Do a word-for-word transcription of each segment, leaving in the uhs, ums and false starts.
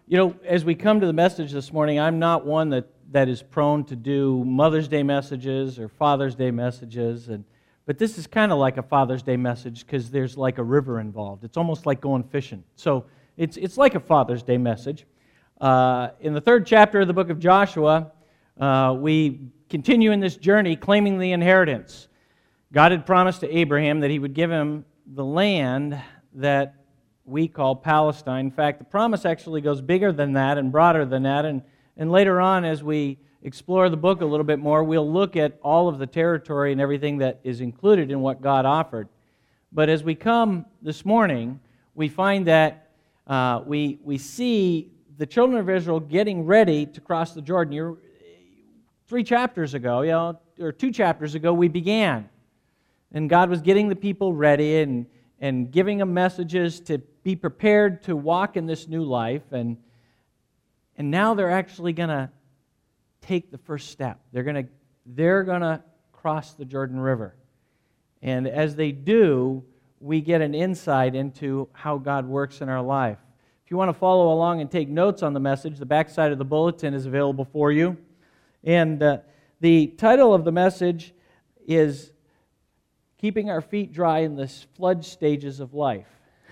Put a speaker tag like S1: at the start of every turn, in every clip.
S1: You know, as we come to the message this morning, I'm not one that, that is prone to do Mother's Day messages or Father's Day messages, and but this is kind of like a Father's Day message because there's like a river involved. It's almost like going fishing. So it's it's like a Father's Day message. Uh, in the third chapter of the book of Joshua, uh, we continue in this journey claiming the inheritance. God had promised to Abraham that he would give him the land that we call Palestine. In fact, the promise actually goes bigger than that and broader than that. And, and later on, as we explore the book a little bit more, we'll look at all of the territory and everything that is included in what God offered. But as we come this morning, we find that uh, we, we see the children of Israel getting ready to cross the Jordan. You're, three chapters ago, you know, or two chapters ago, we began. And God was getting the people ready and, and giving them messages to be prepared to walk in this new life, and and now they're actually going to take the first step. They're going to they're going to cross the Jordan River. And as they do, we get an insight into how God works in our life. If you want to follow along and take notes on the message, the backside of the bulletin is available for you. And uh, the title of the message is Keeping Our Feet Dry in the Flood Stages of Life.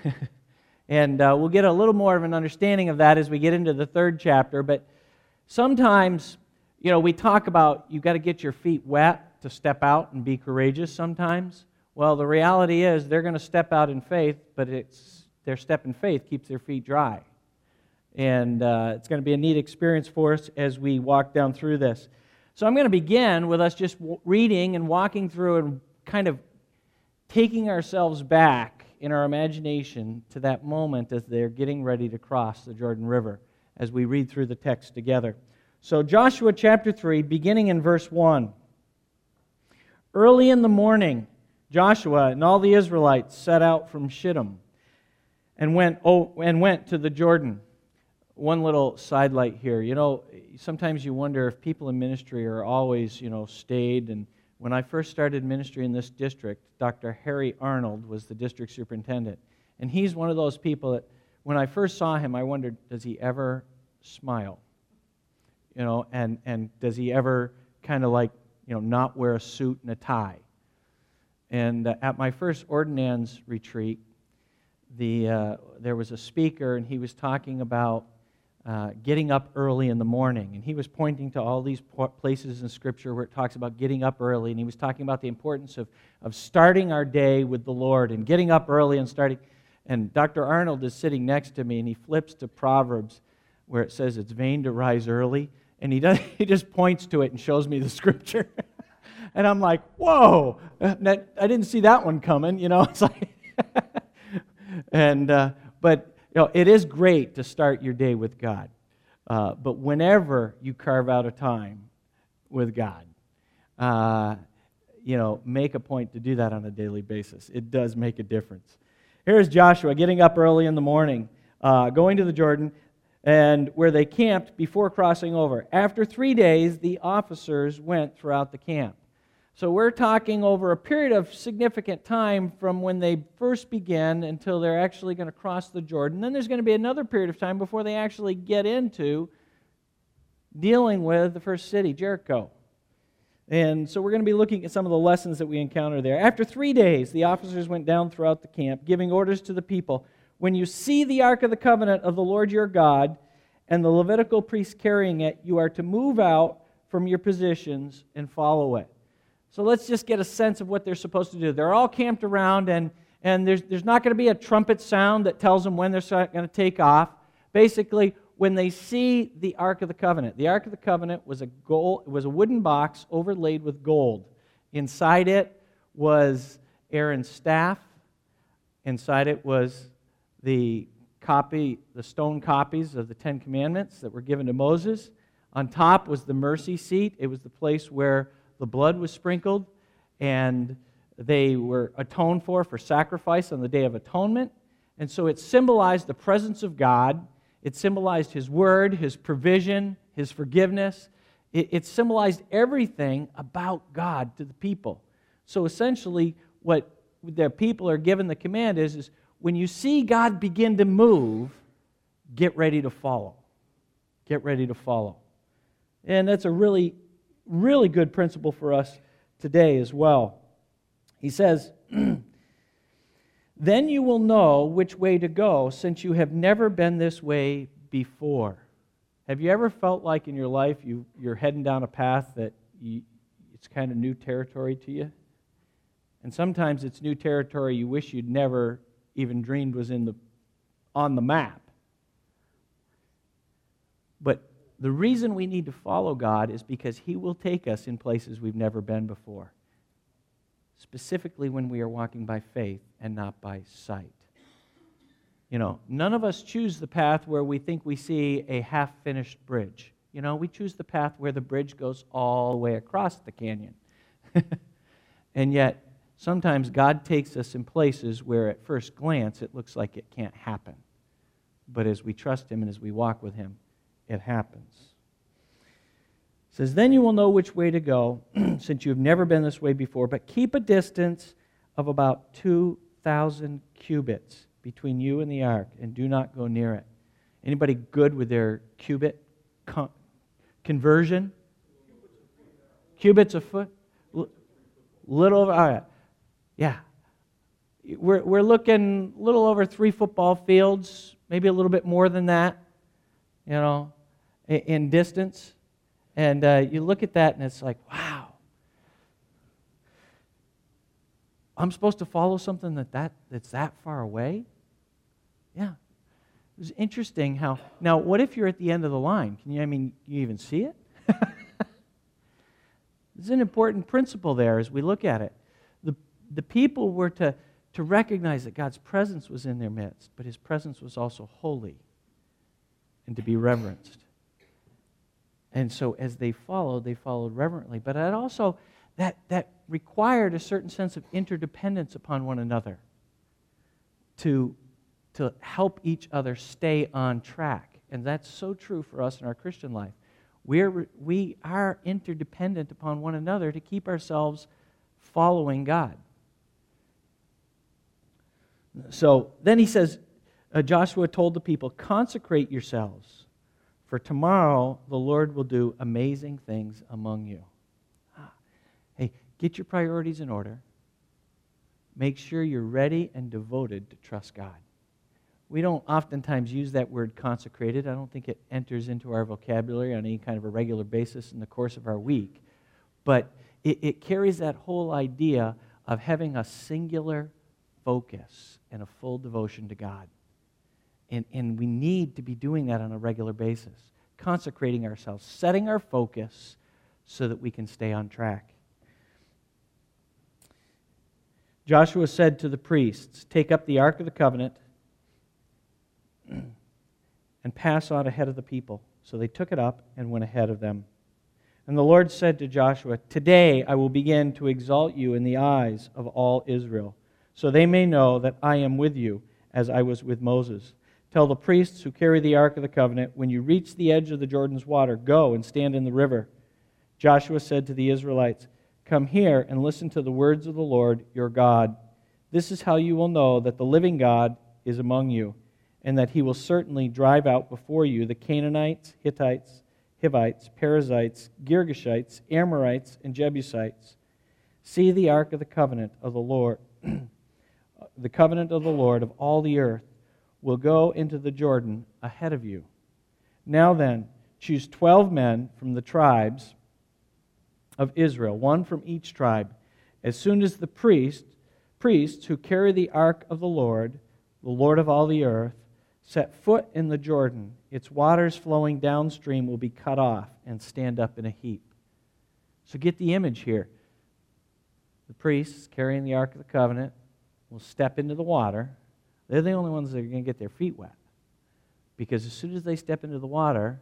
S1: And uh, we'll get a little more of an understanding of that as we get into the third chapter. But sometimes, you know, we talk about you've got to get your feet wet to step out and be courageous sometimes. Well, the reality is they're going to step out in faith, but it's their step in faith keeps their feet dry. And uh, it's going to be a neat experience for us as we walk down through this. So I'm going to begin with us just w- reading and walking through and kind of taking ourselves back in our imagination to that moment as they're getting ready to cross the Jordan River as we read through the text together. So Joshua chapter three, beginning in verse one. Early in the morning, Joshua and all the Israelites set out from Shittim and went, oh, and went to the Jordan. One little sidelight here. You know, sometimes you wonder if people in ministry are always, you know, stayed. And when I first started ministry in this district, Doctor Harry Arnold was the district superintendent. And he's one of those people that, when I first saw him, I wondered, does he ever smile? You know, and, and does he ever kind of like, you know, not wear a suit and a tie? And uh, at my first ordinance retreat, the uh, there was a speaker, and he was talking about Uh, getting up early in the morning. And he was pointing to all these places in Scripture where it talks about getting up early. And he was talking about the importance of, of starting our day with the Lord and getting up early and starting. And Doctor Arnold is sitting next to me, and he flips to Proverbs where it says it's vain to rise early. And he, does, he just points to it and shows me the Scripture. And I'm like, whoa, I didn't see that one coming. You know, it's like, and uh, but You know, it is great to start your day with God, uh, but whenever you carve out a time with God, uh, you know, make a point to do that on a daily basis. It does make a difference. Here's Joshua getting up early in the morning, uh, going to the Jordan, and where they camped before crossing over. After three days, the officers went throughout the camp. So we're talking over a period of significant time from when they first begin until they're actually going to cross the Jordan. Then there's going to be another period of time before they actually get into dealing with the first city, Jericho. And so we're going to be looking at some of the lessons that we encounter there. After three days, the officers went down throughout the camp, giving orders to the people. When you see the Ark of the Covenant of the Lord your God and the Levitical priests carrying it, you are to move out from your positions and follow it. So let's just get a sense of what they're supposed to do. They're all camped around, and, and there's, there's not going to be a trumpet sound that tells them when they're going to take off. Basically, when they see the Ark of the Covenant, the Ark of the Covenant was a gold, it was a wooden box overlaid with gold. Inside it was Aaron's staff. Inside it was the copy, the stone copies of the Ten Commandments that were given to Moses. On top was the mercy seat. It was the place where the blood was sprinkled, and they were atoned for for sacrifice on the Day of Atonement. And so it symbolized the presence of God. It symbolized His Word, His provision, His forgiveness. It, it symbolized everything about God to the people. So essentially, what the people are given the command is, is when you see God begin to move, get ready to follow. Get ready to follow. And that's a really, really good principle for us today as well. He says, then you will know which way to go, since you have never been this way before. Have you ever felt like in your life you, you're heading down a path that you, it's kind of new territory to you? And sometimes it's new territory you wish you'd never even dreamed was in the, on the map. But the reason we need to follow God is because He will take us in places we've never been before, specifically when we are walking by faith and not by sight. You know, none of us choose the path where we think we see a half-finished bridge. You know, we choose the path where the bridge goes all the way across the canyon. And yet, sometimes God takes us in places where at first glance it looks like it can't happen. But as we trust Him and as we walk with Him, it happens. It says, then you will know which way to go, since you have never been this way before, but keep a distance of about two thousand cubits between you and the ark, and do not go near it. Anybody good with their cubit con- conversion? Cubits a foot? L- little over, all right. Yeah. We're, we're looking a little over three football fields, maybe a little bit more than that, you know, in, in distance. And uh, you look at that and it's like, wow. I'm supposed to follow something that, that that's that far away? Yeah. It was interesting how, now what if you're at the end of the line? Can you, I mean, can you even see it? There's an important principle there as we look at it. The, the people were to, to recognize that God's presence was in their midst, but His presence was also holy and to be reverenced. And so as they followed, they followed reverently. But it also, that, that required a certain sense of interdependence upon one another to, to help each other stay on track. And that's so true for us in our Christian life. We're, we are interdependent upon one another to keep ourselves following God. So then he says, uh, Joshua told the people, consecrate yourselves, for tomorrow the Lord will do amazing things among you. Ah. Hey, get your priorities in order. Make sure you're ready and devoted to trust God. We don't oftentimes use that word consecrated. I don't think it enters into our vocabulary on any kind of a regular basis in the course of our week. But it, it carries that whole idea of having a singular focus and a full devotion to God. And, and we need to be doing that on a regular basis, consecrating ourselves, setting our focus so that we can stay on track. Joshua said to the priests, take up the Ark of the Covenant and pass on ahead of the people. So they took it up and went ahead of them. And the Lord said to Joshua, today I will begin to exalt you in the eyes of all Israel, so they may know that I am with you as I was with Moses. Tell the priests who carry the Ark of the Covenant, when you reach the edge of the Jordan's water, go and stand in the river. Joshua said to the Israelites, come here and listen to the words of the Lord your God. This is how you will know that the living God is among you, and that He will certainly drive out before you the Canaanites, Hittites, Hivites, Perizzites, Girgashites, Amorites, and Jebusites. See the Ark of the Covenant of the Lord, the covenant of the Lord of all the earth, will go into the Jordan ahead of you. Now then, choose twelve men from the tribes of Israel, one from each tribe. As soon as the priest, priests who carry the ark of the Lord, the Lord of all the earth, set foot in the Jordan, its waters flowing downstream will be cut off and stand up in a heap. So get the image here. The priests carrying the Ark of the Covenant will step into the water. They're the only ones that are going to get their feet wet. Because as soon as they step into the water,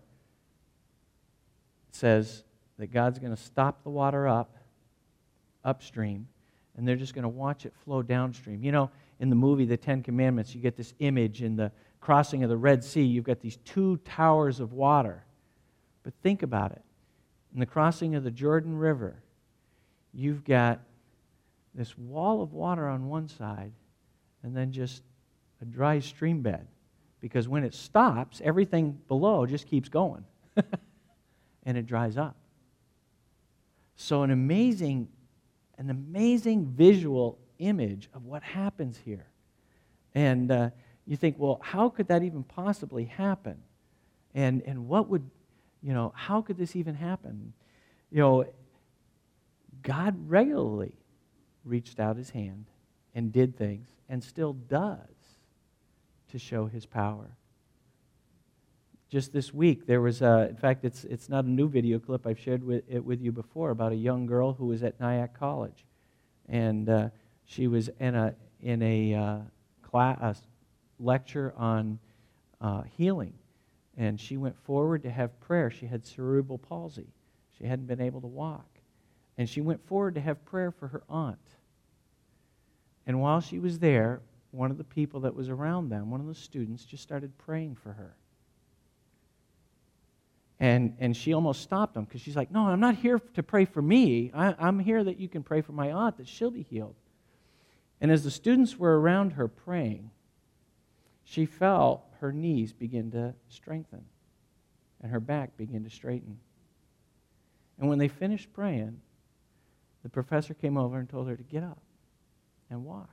S1: it says that God's going to stop the water up, upstream, and they're just going to watch it flow downstream. You know, in the movie The Ten Commandments, you get this image in the crossing of the Red Sea. You've got these two towers of water. But think about it. In the crossing of the Jordan River, you've got this wall of water on one side and then just a dry stream bed. Because when it stops, everything below just keeps going. and it dries up. So an amazing, an amazing visual image of what happens here. And uh, you think, well, how could that even possibly happen? And and what would, you know, how could this even happen? You know, God regularly reached out his hand and did things, and still does, to show his power. Just this week, there was a, in fact, it's it's not a new video clip. I've shared with, it with you before about a young girl who was at Nyack College. And uh, she was in a, in a, uh, class, a lecture on uh, healing. And she went forward to have prayer. She had cerebral palsy. She hadn't been able to walk. And she went forward to have prayer for her aunt. And while she was there, one of the people that was around them, one of the students, just started praying for her. And and she almost stopped him because she's like, no, I'm not here to pray for me. I, I'm here that you can pray for my aunt, that she'll be healed. And as the students were around her praying, she felt her knees begin to strengthen and her back begin to straighten. And when they finished praying, the professor came over and told her to get up and walk.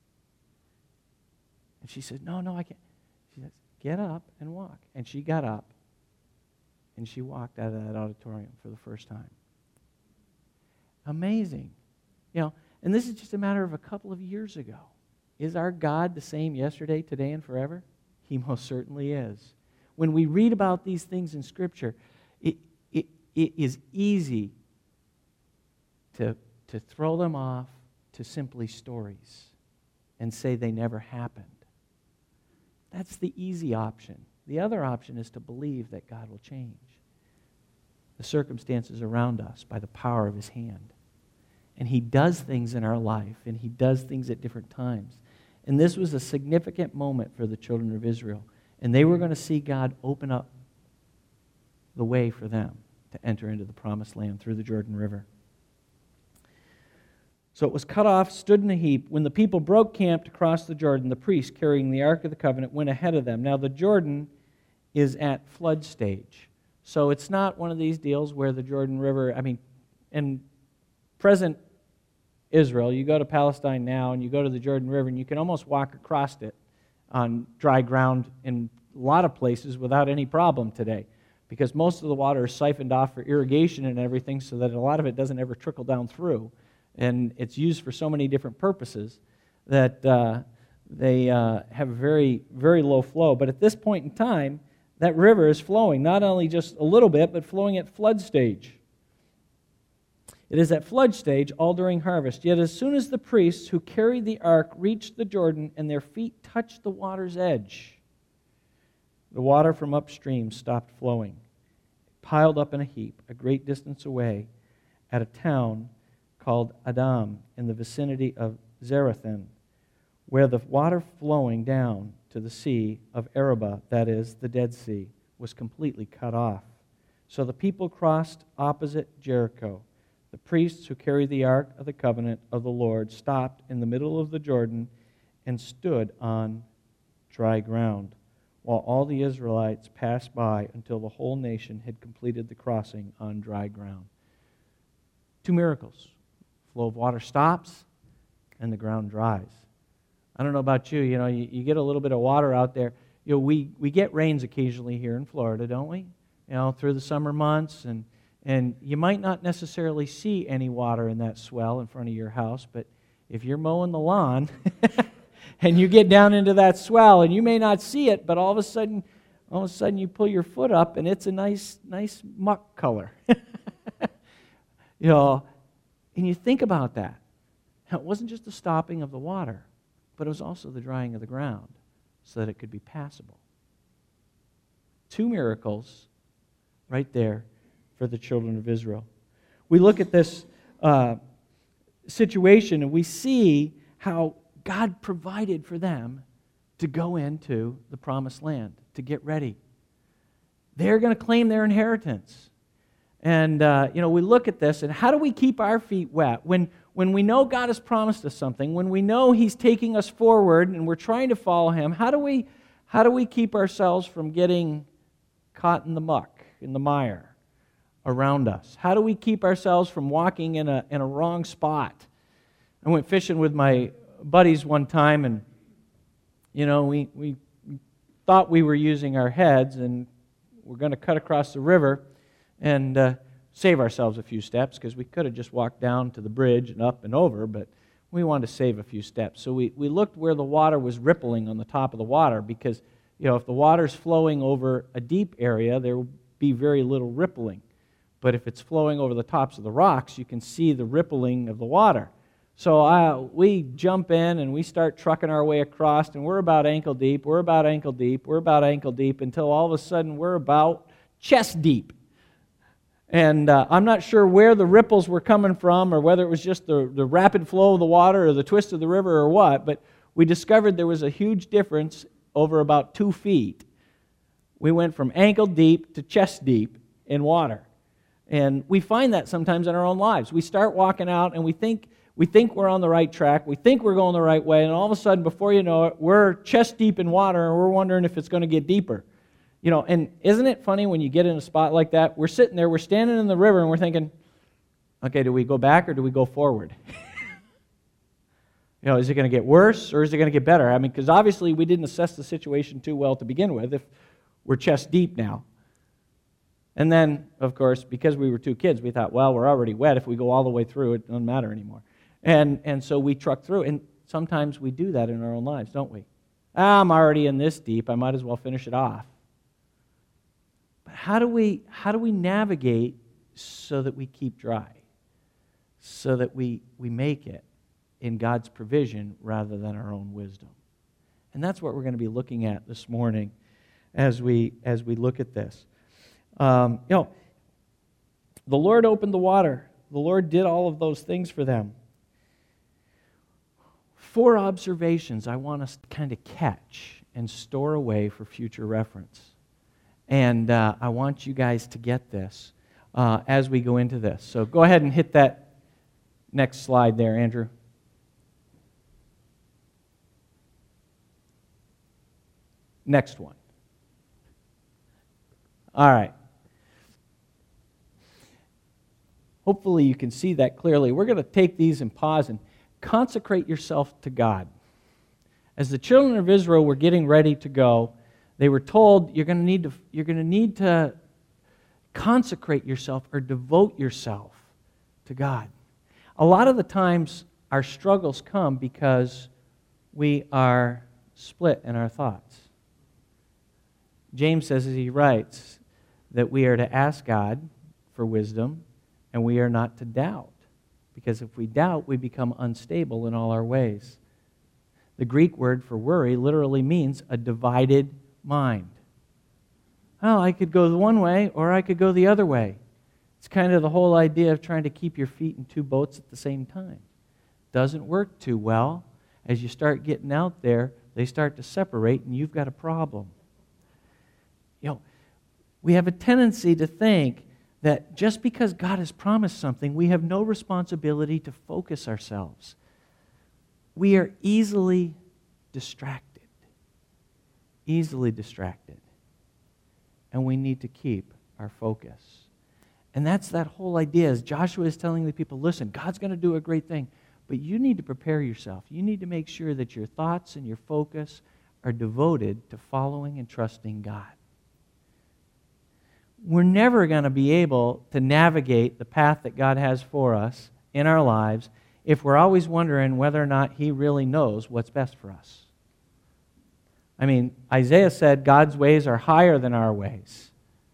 S1: And she said, no, no, I can't. She said, get up and walk. And she got up. And she walked out of that auditorium for the first time. Amazing. You know, and this is just a matter of a couple of years ago. Is our God the same yesterday, today, and forever? He most certainly is. When we read about these things in Scripture, it, it, it is easy to, to throw them off to simply stories and say they never happened. That's the easy option. The other option is to believe that God will change the circumstances around us by the power of his hand. And he does things in our life, and he does things at different times. And this was a significant moment for the children of Israel. And they were going to see God open up the way for them to enter into the promised land through the Jordan River. So it was cut off, stood in a heap. When the people broke camp to cross the Jordan, the priest carrying the Ark of the Covenant went ahead of them. Now the Jordan is at flood stage. So it's not one of these deals where the Jordan River, I mean, in present Israel, you go to Palestine now and you go to the Jordan River and you can almost walk across it on dry ground in a lot of places without any problem today, because most of the water is siphoned off for irrigation and everything, so that a lot of it doesn't ever trickle down through. And it's used for so many different purposes that uh, they uh, have a very, very low flow. But at this point in time, that river is flowing, not only just a little bit, but flowing at flood stage. It is at flood stage all during harvest. Yet as soon as the priests who carried the ark reached the Jordan and their feet touched the water's edge, the water from upstream stopped flowing, piled up in a heap a great distance away at a town called Adam in the vicinity of Zarethan, where the water flowing down to the sea of Arabah, that is, the Dead Sea, was completely cut off. So the people crossed opposite Jericho. The priests who carried the Ark of the Covenant of the Lord stopped in the middle of the Jordan and stood on dry ground, while all the Israelites passed by until the whole nation had completed the crossing on dry ground. Two miracles. Flow of water stops, and the ground dries. I don't know about you, you know, you, you get a little bit of water out there. You know, we, we get rains occasionally here in Florida, don't we? You know, through the summer months, and, and you might not necessarily see any water in that swell in front of your house, but if you're mowing the lawn and you get down into that swell, and you may not see it, but all of a sudden, all of a sudden you pull your foot up, and it's a nice, nice muck color. You know, and you think about that. It wasn't just the stopping of the water, but it was also the drying of the ground so that it could be passable. Two miracles right there for the children of Israel. We look at this uh, situation and we see how God provided for them to go into the promised land, to get ready. They're going to claim their inheritance. And, uh, you know, we look at this, and how do we keep our feet wet? When, when we know God has promised us something, when we know He's taking us forward and we're trying to follow Him, how do we, how do we keep ourselves from getting caught in the muck? in the mire around us? How do we keep ourselves from walking in a, in a wrong spot? I went fishing with my buddies one time, and, you know, we, we thought we were using our heads, and we're going to cut across the river and uh, save ourselves a few steps, because we could have just walked down to the bridge and up and over, but we wanted to save a few steps. So we, we looked where the water was rippling on the top of the water, because, you know, if the water's flowing over a deep area, there will be very little rippling. But if it's flowing over the tops of the rocks, you can see the rippling of the water. So uh, we jump in and we start trucking our way across, and we're about ankle deep, we're about ankle deep, we're about ankle deep, until all of a sudden we're about chest deep. And uh, I'm not sure where the ripples were coming from, or whether it was just the, the rapid flow of the water or the twist of the river or what, but we discovered there was a huge difference over about two feet. We went from ankle deep to chest deep in water. And we find that sometimes in our own lives. We start walking out and we think we think we're on the right track, we think we're going the right way, and all of a sudden, before you know it, we're chest deep in water and we're wondering if it's going to get deeper. You know, and isn't it funny when you get in a spot like that? We're sitting there, we're standing in the river, and we're thinking, okay, do we go back or do we go forward? You know, is it going to get worse or is it going to get better? I mean, because obviously we didn't assess the situation too well to begin with if we're chest deep now. And then, of course, because we were two kids, we thought, well, we're already wet. If we go all the way through, it doesn't matter anymore. And and so we trucked through. And sometimes we do that in our own lives, don't we? Ah, I'm already in this deep. I might as well finish it off. But how do we how do we navigate so that we keep dry? So that we, we make it in God's provision rather than our own wisdom. And that's what we're going to be looking at this morning as we as we look at this. Um, you know, the Lord opened the water. The Lord did all of those things for them. Four observations I want us to kind of catch and store away for future reference. And uh, I want you guys to get this uh, as we go into this. So go ahead and hit that next slide there, Andrew. Next one. All right. Hopefully you can see that clearly. We're going to take these and pause and consecrate yourself to God. As the children of Israel were getting ready to go, they were told you're going to need to you're going to need to consecrate yourself or devote yourself to God. A lot of the times our struggles come because we are split in our thoughts. James says, as he writes, that we are to ask God for wisdom, and we are not to doubt, because if we doubt, we become unstable in all our ways. The Greek word for worry literally means a divided mind. Oh, I could go the one way, or I could go the other way. It's kind of the whole idea of trying to keep your feet in two boats at the same time. Doesn't work too well. As you start getting out there, they start to separate, and you've got a problem. You know, we have a tendency to think that just because God has promised something, we have no responsibility to focus ourselves. We are easily distracted. Easily distracted. And we need to keep our focus. And that's that whole idea, as Joshua is telling the people, listen, God's going to do a great thing, but you need to prepare yourself. You need to make sure that your thoughts and your focus are devoted to following and trusting God. We're never going to be able to navigate the path that God has for us in our lives if we're always wondering whether or not He really knows what's best for us. I mean, Isaiah said God's ways are higher than our ways.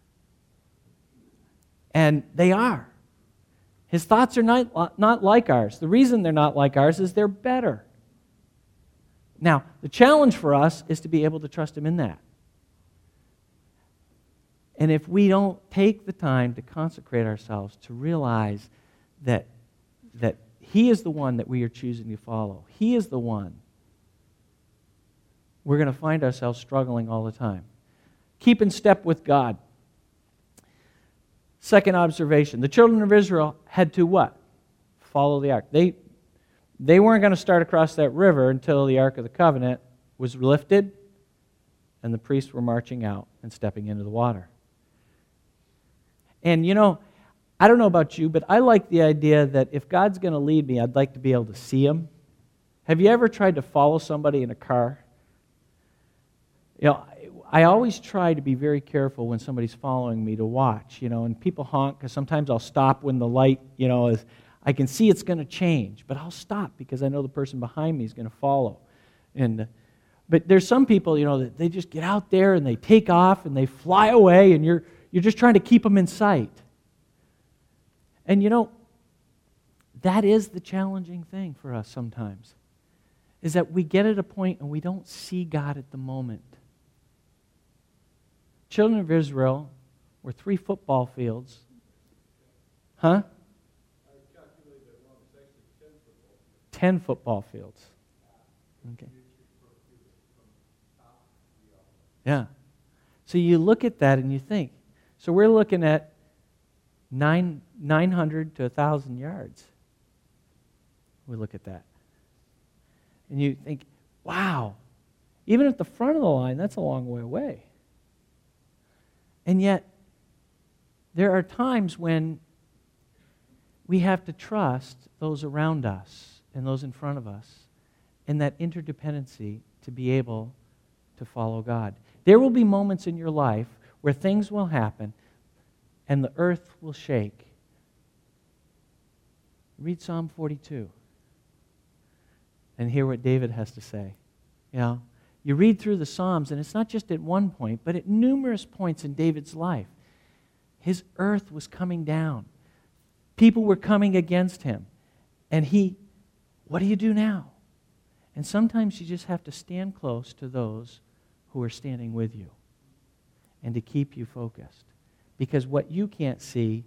S1: And they are. His thoughts are not, not like ours. The reason they're not like ours is they're better. Now, the challenge for us is to be able to trust Him in that. And if we don't take the time to consecrate ourselves, to realize that, that He is the one that we are choosing to follow, He is the one, we're going to find ourselves struggling all the time. Keep in step with God. Second observation, the children of Israel had to what? Follow the ark. They, they weren't going to start across that river until the Ark of the Covenant was lifted and the priests were marching out and stepping into the water. And you know, I don't know about you, but I like the idea that if God's going to lead me, I'd like to be able to see Him. Have you ever tried to follow somebody in a car? You know, I always try to be very careful when somebody's following me to watch, you know, and people honk because sometimes I'll stop when the light, you know, is, I can see it's going to change, but I'll stop because I know the person behind me is going to follow. And but there's some people, you know, that they just get out there and they take off and they fly away, and you're you're just trying to keep them in sight. And you know, that is the challenging thing for us sometimes, is that we get at a point and we don't see God at the moment. Children of Israel were three football fields. Huh? Ten football fields. Okay. Yeah. So you look at that and you think, so we're looking at nine, 900 to one thousand yards. We look at that. And you think, wow, even at the front of the line, that's a long way away. And yet, there are times when we have to trust those around us and those in front of us and that interdependency to be able to follow God. There will be moments in your life where things will happen and the earth will shake. Read Psalm forty-two and hear what David has to say. You know, you read through the Psalms, and it's not just at one point, but at numerous points in David's life. His earth was coming down. People were coming against him. And he, what do you do now? And sometimes you just have to stand close to those who are standing with you and to keep you focused. Because what you can't see,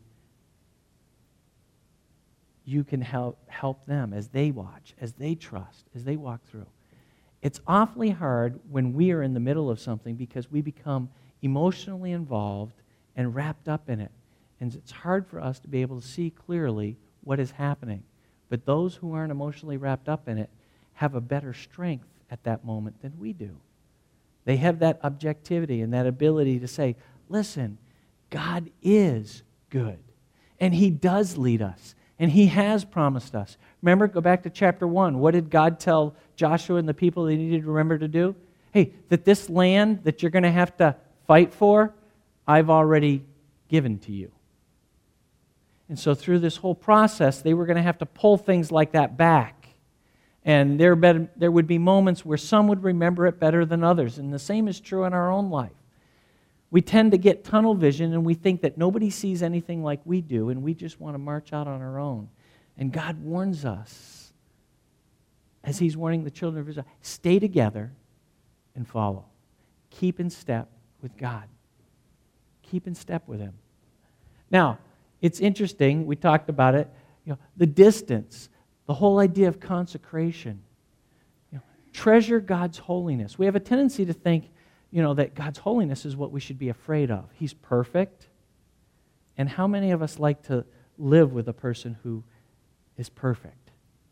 S1: you can help help them as they watch, as they trust, as they walk through. It's awfully hard when we are in the middle of something because we become emotionally involved and wrapped up in it. And it's hard for us to be able to see clearly what is happening. But those who aren't emotionally wrapped up in it have a better strength at that moment than we do. They have that objectivity and that ability to say, listen, God is good. And He does lead us. And He has promised us. Remember, go back to chapter one. What did God tell Joshua and the people they needed to remember to do? Hey, that this land that you're going to have to fight for, I've already given to you. And so through this whole process, they were going to have to pull things like that back. And there, be, there would be moments where some would remember it better than others. And the same is true in our own life. We tend to get tunnel vision and we think that nobody sees anything like we do, and we just want to march out on our own. And God warns us, as He's warning the children of Israel, stay together and follow. Keep in step with God. Keep in step with Him. Now, it's interesting, we talked about it, you know, the distance, the whole idea of consecration. You know, treasure God's holiness. We have a tendency to think, you know, that God's holiness is what we should be afraid of. He's perfect. And how many of us like to live with a person who is perfect?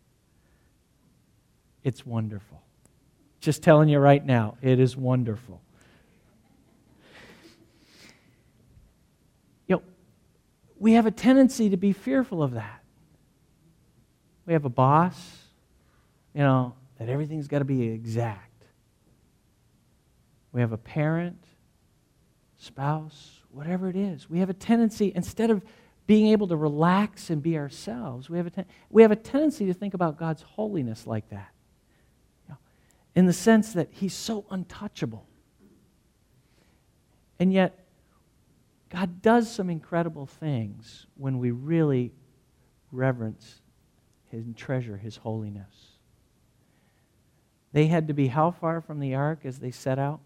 S1: It's wonderful. Just telling you right now, it is wonderful. You know, we have a tendency to be fearful of that. We have a boss, you know, that everything's got to be exact. We have a parent, spouse, whatever it is. We have a tendency, instead of being able to relax and be ourselves, we have a, ten- we have a tendency to think about God's holiness like that. You know, in the sense that He's so untouchable. And yet, God does some incredible things when we really reverence and treasure His holiness. They had to be how far from the ark as they set out?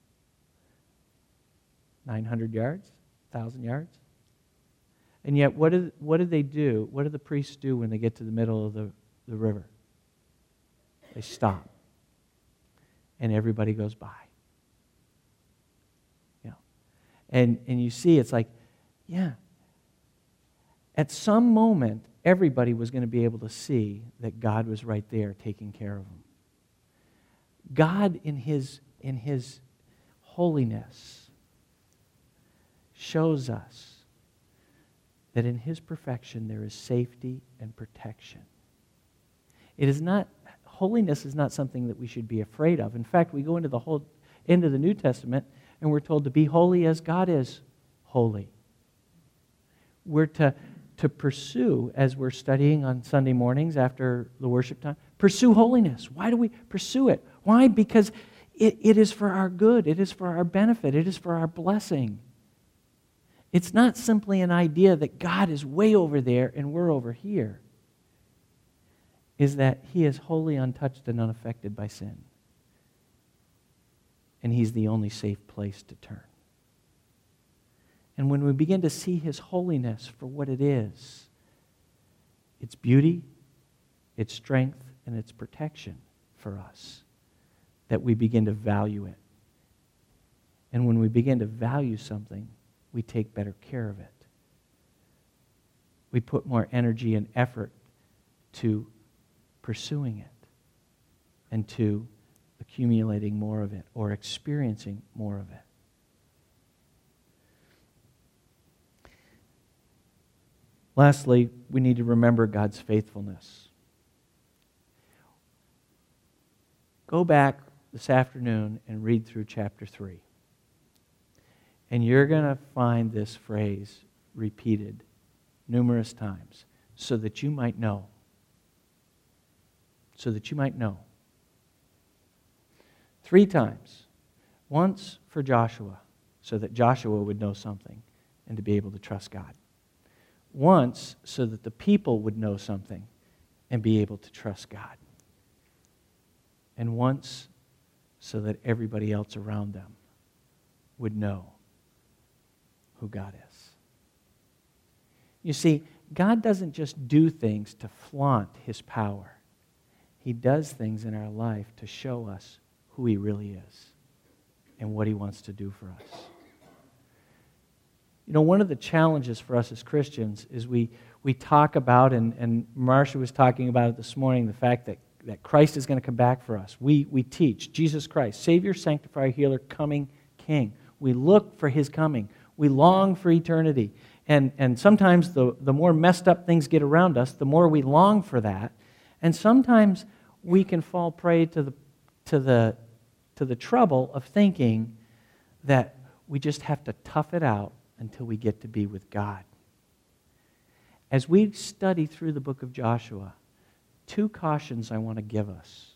S1: nine hundred yards? one thousand yards? And yet, what did, what did they do? What do the priests do when they get to the middle of the, the river? They stop. And everybody goes by. You know, and, and you see, it's like, yeah. At some moment, everybody was going to be able to see that God was right there taking care of them. God, in His, in His holiness, shows us that in His perfection there is safety and protection. It is not, holiness is not something that we should be afraid of. In fact, we go into the whole into the New Testament and we're told to be holy as God is holy. We're to, to pursue, as we're studying on Sunday mornings after the worship time, pursue holiness. Why do we pursue it? Why? Because it, it is for our good. It is for our benefit. It is for our blessing. It's not simply an idea that God is way over there and we're over here. Is that He is wholly untouched and unaffected by sin. And He's the only safe place to turn. And when we begin to see His holiness for what it is, its beauty, its strength, and its protection for us, that we begin to value it. And when we begin to value something, we take better care of it. We put more energy and effort to pursuing it and to accumulating more of it or experiencing more of it. Lastly, we need to remember God's faithfulness. Go back this afternoon and read through chapter three. And you're going to find this phrase repeated numerous times, so that you might know. So that you might know. Three times. Once for Joshua, so that Joshua would know something and to be able to trust God. Once, so that the people would know something and be able to trust God. And once, so that everybody else around them would know who God is. You see, God doesn't just do things to flaunt His power. He does things in our life to show us who He really is and what He wants to do for us. You know, one of the challenges for us as Christians is we, we talk about, and, and Marsha was talking about it this morning, the fact that, that Christ is going to come back for us. We, we teach Jesus Christ, Savior, Sanctifier, Healer, coming King. We look for His coming. We long for eternity. And, and sometimes the, the more messed up things get around us, the more we long for that. And sometimes we can fall prey to the, to the, to the trouble of thinking that we just have to tough it out until we get to be with God. As we study through the book of Joshua, two cautions I want to give us.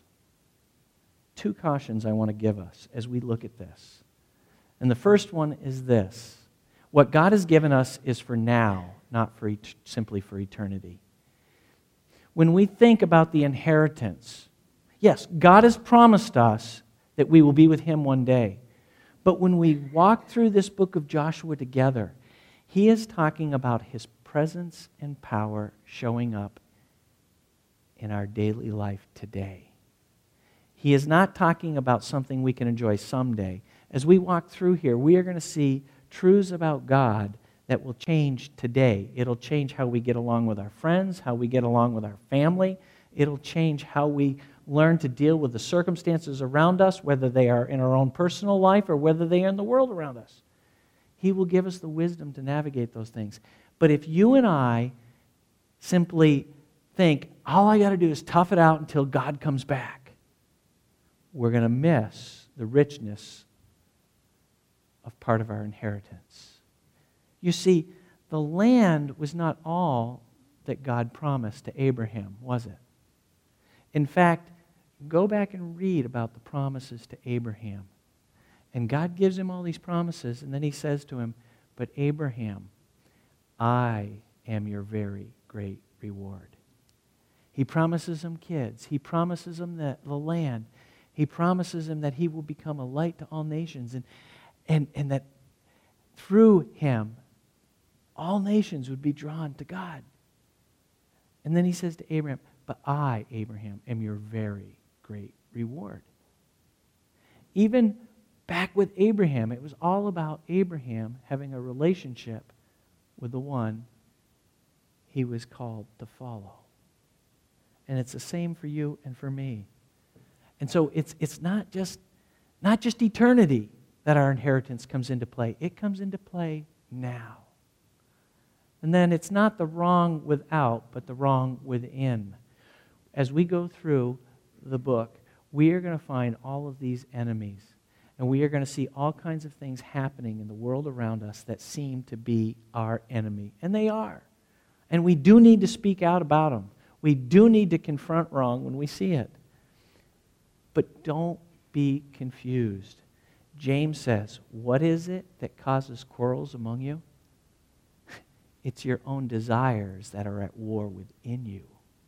S1: Two cautions I want to give us as we look at this. And the first one is this. What God has given us is for now, not for et- simply for eternity. When we think about the inheritance, yes, God has promised us that we will be with Him one day. But when we walk through this book of Joshua together, He is talking about His presence and power showing up in our daily life today. He is not talking about something we can enjoy someday. As we walk through here, we are going to see truths about God that will change today. It'll change how we get along with our friends, how we get along with our family. It'll change how we learn to deal with the circumstances around us, whether they are in our own personal life or whether they are in the world around us. He will give us the wisdom to navigate those things. But if you and I simply think, all I got to do is tough it out until God comes back, we're going to miss the richness of part of our inheritance. You see, the land was not all that God promised to Abraham, was it? In fact, go back and read about the promises to Abraham. And God gives him all these promises, and then He says to him, but Abraham, I am your very great reward. He promises him kids. He promises him the, the land. He promises him that he will become a light to all nations, and, and, and that through him, all nations would be drawn to God. And then He says to Abraham, but I, Abraham, am your very great reward. Even back with Abraham, it was all about Abraham having a relationship with the one he was called to follow. And it's the same for you and for me. And so it's it's not just not just eternity that our inheritance comes into play. It comes into play now. And then it's not the wrong without, but the wrong within. As we go through the book, we are going to find all of these enemies. And we are going to see all kinds of things happening in the world around us that seem to be our enemy. And they are. And we do need to speak out about them. We do need to confront wrong when we see it. But don't be confused. James says, what is it that causes quarrels among you? It's your own desires that are at war within you.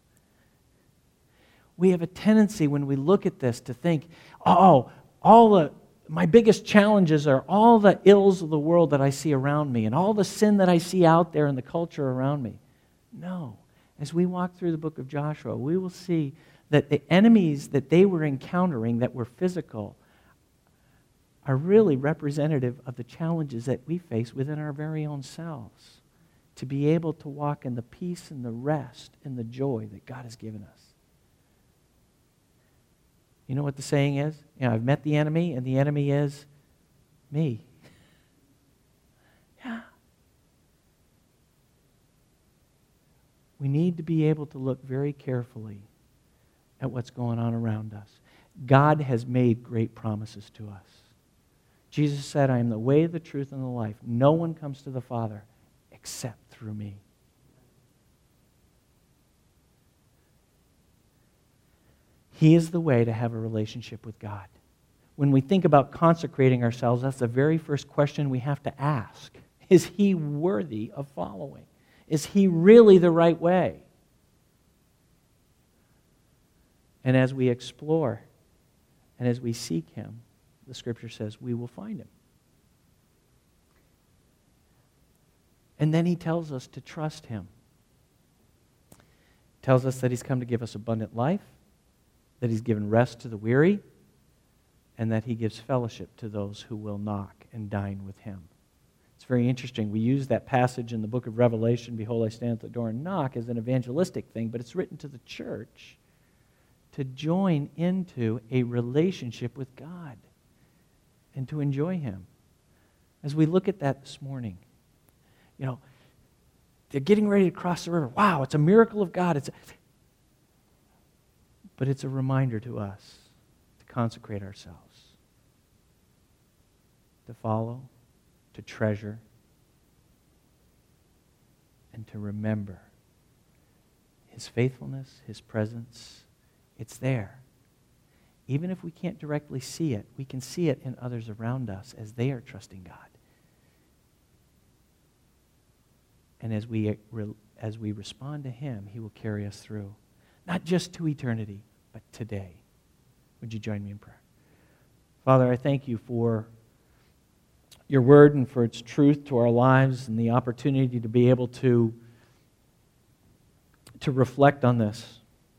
S1: We have a tendency when we look at this to think, oh, all the, my biggest challenges are all the ills of the world that I see around me and all the sin that I see out there in the culture around me. No. As we walk through the book of Joshua, we will see that the enemies that they were encountering that were physical are really representative of the challenges that we face within our very own selves to be able to walk in the peace and the rest and the joy that God has given us. You know what the saying is? You know, I've met the enemy, and the enemy is me. Yeah. We need to be able to look very carefully at what's going on around us. God has made great promises to us. Jesus said, I am the way, the truth, and the life. No one comes to the Father except through me. He is the way to have a relationship with God. When we think about consecrating ourselves, that's the very first question we have to ask. Is He worthy of following? Is He really the right way? And as we explore and as we seek Him, the Scripture says we will find Him. And then He tells us to trust Him. He tells us that He's come to give us abundant life, that He's given rest to the weary, and that He gives fellowship to those who will knock and dine with Him. It's very interesting. We use that passage in the book of Revelation, behold, I stand at the door and knock, as an evangelistic thing, but it's written to the church to join into a relationship with God and to enjoy Him. As we look at that this morning, you know, they're getting ready to cross the river. Wow, it's a miracle of God. It's a... But it's a reminder to us to consecrate ourselves, to follow, to treasure, and to remember His faithfulness, His presence. It's there. Even if we can't directly see it, we can see it in others around us as they are trusting God. And as we, as we respond to Him, He will carry us through. Not just to eternity, but today. Would you join me in prayer? Father, I thank You for Your word and for its truth to our lives and the opportunity to be able to, to reflect on this.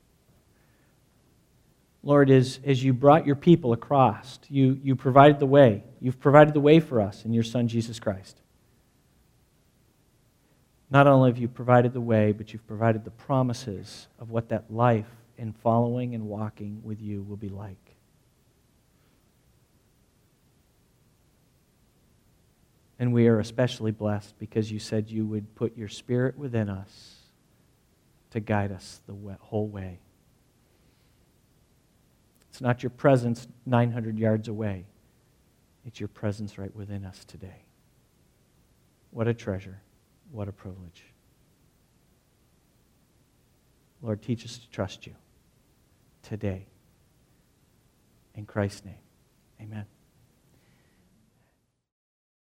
S1: Lord, as, as You brought Your people across, you, you provided the way. You've provided the way for us in Your Son, Jesus Christ. Not only have You provided the way, but You've provided the promises of what that life in following and walking with You will be like. And we are especially blessed because You said You would put Your Spirit within us to guide us the whole way. It's not Your presence nine hundred yards away. It's Your presence right within us today. What a treasure. What a privilege. Lord, teach us to trust You today. In Christ's name, amen.